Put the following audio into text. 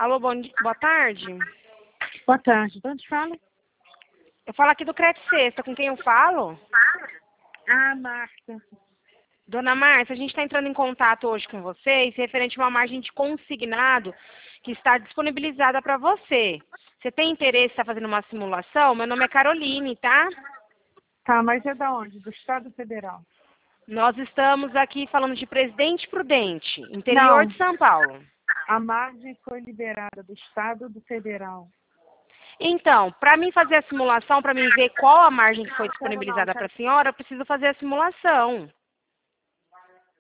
Alô, boa tarde. Boa tarde. De onde fala? Eu falo aqui do Crédito Sexta. Com quem eu falo? Ah, Marta. Dona Márcia, a gente está entrando em contato hoje com vocês referente a uma margem de consignado que está disponibilizada para você. Você tem interesse em estar fazendo uma simulação? Meu nome é Caroline, tá? Tá, mas é da onde? Do Estado Federal? Nós estamos aqui falando de Presidente Prudente, interior Não. de São Paulo. A margem foi liberada do Estado do Federal. Então, para mim fazer a simulação, para mim ver qual a margem que foi Não, disponibilizada para já, a senhora, eu preciso fazer a simulação.